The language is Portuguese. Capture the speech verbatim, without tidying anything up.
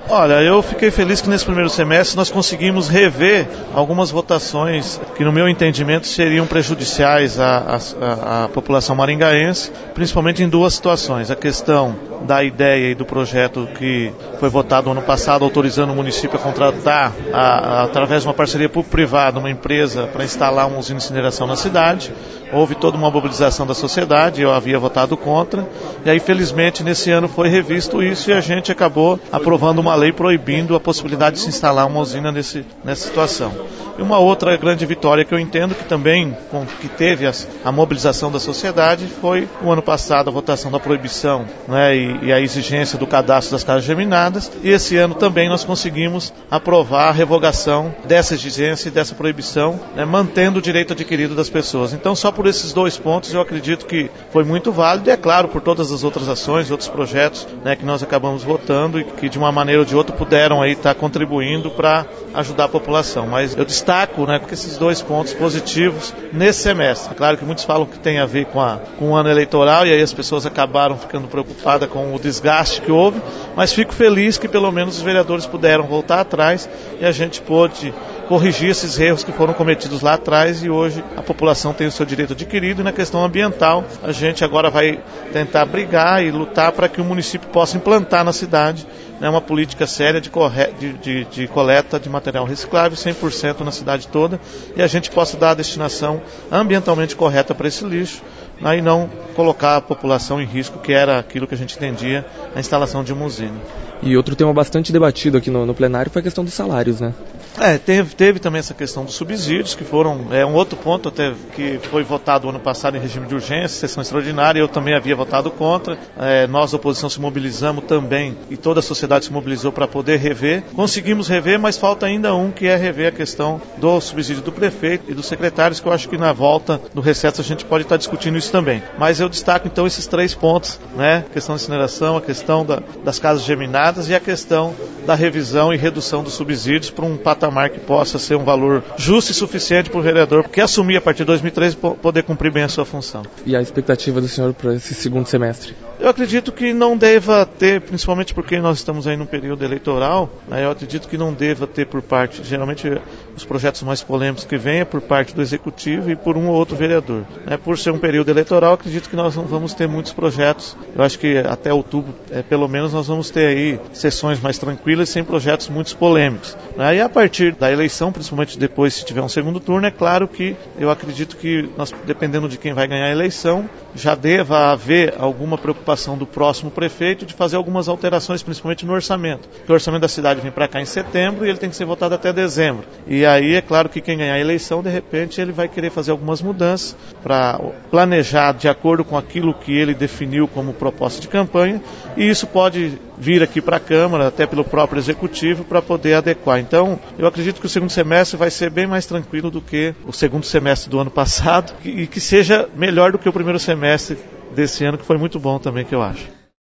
Olha, eu fiquei feliz que nesse primeiro semestre nós conseguimos rever algumas votações que, no meu entendimento, seriam prejudiciais à, à, à população maringaense, principalmente em duas situações. A questão da ideia e do projeto que foi votado ano passado, autorizando o município a contratar, a, a, através de uma parceria público-privada, uma empresa para instalar uma usina de incineração na cidade. Houve toda uma mobilização da sociedade, eu havia votado contra, e aí felizmente nesse ano foi revisto isso e a gente acabou aprovando uma lei proibindo a possibilidade de se instalar uma usina nesse, nessa situação. E uma outra grande vitória que eu entendo que também com, que teve a, a mobilização da sociedade foi o ano passado a votação da proibição, né, e, e a exigência do cadastro das casas geminadas, e esse ano também nós conseguimos aprovar a revogação dessa exigência e dessa proibição, né, mantendo o direito adquirido das pessoas. Então só por esses dois pontos eu acredito que foi muito válido e é claro por todas as outras ações, outros projetos, né, que nós acabamos votando e que de uma maneira ou de outra puderam aí estar contribuindo para ajudar a população. Mas eu destaco, né, com esses dois pontos positivos nesse semestre. É claro que muitos falam que tem a ver com, a, com o ano eleitoral e aí as pessoas acabaram ficando preocupadas com o desgaste que houve, mas fico feliz que pelo menos os vereadores puderam voltar atrás e a gente pôde corrigir esses erros que foram cometidos lá atrás e hoje a população tem o seu direito adquirido e na questão ambiental a gente agora vai tentar brigar e lutar para que o município possa implantar na cidade, né, uma política séria de, corre... de, de, de coleta de material reciclável cem por cento na cidade toda e a gente possa dar a destinação ambientalmente correta para esse lixo, né, e não colocar a população em risco, que era aquilo que a gente entendia, a instalação de uma usina. E outro tema bastante debatido aqui no, no plenário foi a questão dos salários, né? É, teve, teve também essa questão dos subsídios, que foram, é um outro ponto até que foi votado ano passado em regime de urgência, sessão extraordinária, eu também havia votado contra, é, nós da oposição se mobilizamos também e toda a sociedade se mobilizou para poder rever, conseguimos rever, mas falta ainda um que é rever a questão do subsídio do prefeito e dos secretários, que eu acho que na volta do recesso a gente pode estar discutindo isso também. Mas eu destaco então esses três pontos, né? A questão da incineração, a questão da, das casas geminadas e a questão da revisão e redução dos subsídios para um patamar que possa ser um valor justo e suficiente para o vereador que assumir a partir de dois mil e treze poder cumprir bem a sua função. E a expectativa do senhor para esse segundo semestre? Eu acredito que não deva ter, principalmente porque nós estamos aí num período eleitoral, né, eu acredito que não deva ter por parte, geralmente os projetos mais polêmicos que vêm é por parte do Executivo e por um ou outro vereador. Né, por ser um período eleitoral, acredito que nós não vamos ter muitos projetos. Eu acho que até outubro, é, pelo menos, nós vamos ter aí sessões mais tranquilas, sem projetos muito polêmicos. Né, e a partir da eleição, principalmente depois se tiver um segundo turno, é claro que eu acredito que, nós, dependendo de quem vai ganhar a eleição, já deva haver alguma preocupação do próximo prefeito de fazer algumas alterações, principalmente no orçamento. Porque o orçamento da cidade vem para cá em setembro e ele tem que ser votado até dezembro. E aí é claro que quem ganhar a eleição, de repente, ele vai querer fazer algumas mudanças para planejar de acordo com aquilo que ele definiu como proposta de campanha, e isso pode vir aqui para a Câmara, até pelo próprio Executivo, para poder adequar. Então, eu acredito que o segundo semestre vai ser bem mais tranquilo do que o segundo semestre do ano passado e que seja melhor do que o primeiro semestre desse ano, que foi muito bom também, que eu acho.